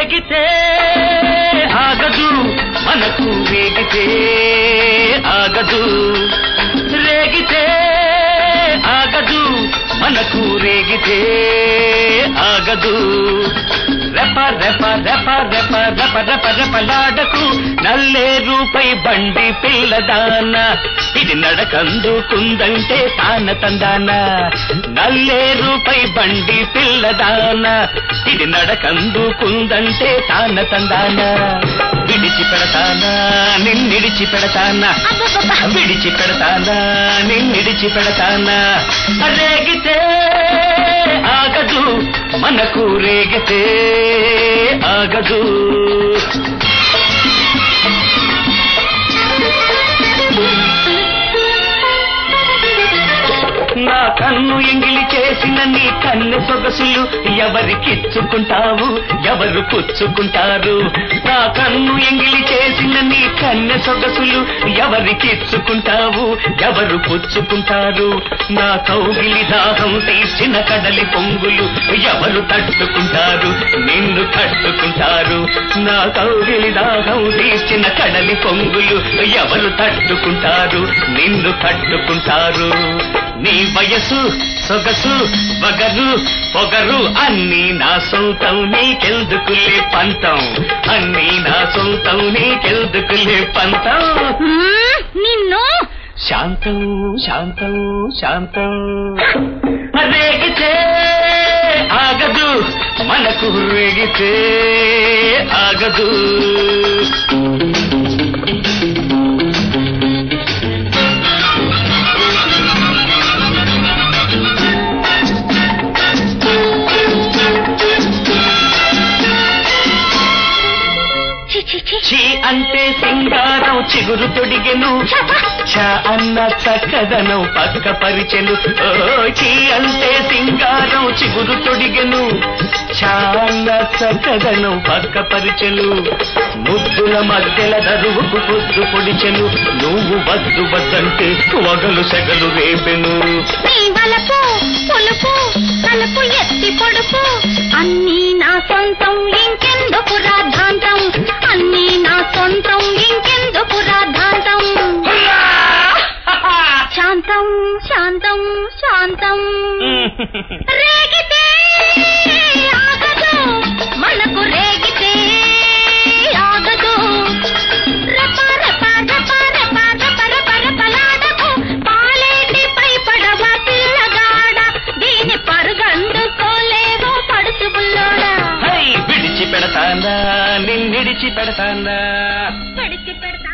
రేగితే ఆగదు మనకు రేగితే ఆగదు రేగితే ఆగదు మనకు రేగితే ఆగదు రెప రెప రెప రెప రెప రెప రెపలాడకు నల్లే రూపై బండి పిల్లదాన ఇది నడకందుకుందంటే తాన తందాన నల్లే రూపై బండి పిల్లదాన ఇది నడకందుకుందంటే తాన తందాన విడిచిపెడతానా నిన్నిడిచిపెడతానా విడిచిపెడతానా నిన్నిడిచిపెడతానా రేగితే ఆగదు మనకు రేగితే ఆగదు నా కన్ను ఎంగిలి చేసిన నీ కన్నె సొగసులు ఎవరికిచ్చుకుంటావు ఎవరు పుచ్చుకుంటారు నా కన్ను ఎంగిలి చేసిన నీ కన్నె సొగసులు ఎవరికిచ్చుకుంటావు ఎవరు పుచ్చుకుంటారు నా కౌగిలి దాహం తీసిన కడలి పొంగులు ఎవరు తట్టుకుంటారు నిన్ను తట్టుకుంటారు నా కౌగిలి దాహం తీసిన కడలి పొంగులు ఎవరు తట్టుకుంటారు నిన్ను తట్టుకుంటారు నీ వయసు సొగసు వగరు పొగరు అన్నీ నా సొంతం నీకెందుకులే పంతం అన్నీ నా సొంతం నీకెందుకులే పంతం నిన్ను శాంతం శాంతం శాంతం రేగితే ఆగదు మనకు రేగితే ఆగదు చీ అంటే సింగారం చిగురు తొడిగెను చ అన్న చక్కదనం పక్క పరిచెను చీ అంటే సింగారం చిగురు తొడిగెను చ అన్న చక్కదనం పక్క పరిచెను ముద్దుల మధ్యల దరువుకు పొద్దు పొడిచెను నువ్వు వద్దు వద్దంటే వగలు సెగలు రేపెను నీ వలపు పులుపు తలుపు ఎత్తి పొడుపు అన్నీ నా సొంతం ఇంకెందుకు రాద్ధాంతం అన్నీ నా సొంతం ఇంకెందుకు రాద్ధాంతం శాంతం శాంతం శాంతం రేగితే ఆగదు మనకు రేగితే ఆగదు రెప రెప రెప రెప రెప రెప రెపలాడకు పాలేటిపై పడవ పిల్లగాడ దీని పరుగందుకోలేవో పడుచు బుల్లోడా విడిచిపెడతానా నిన్నిడిచిపెడతానా విడిచిపెడతా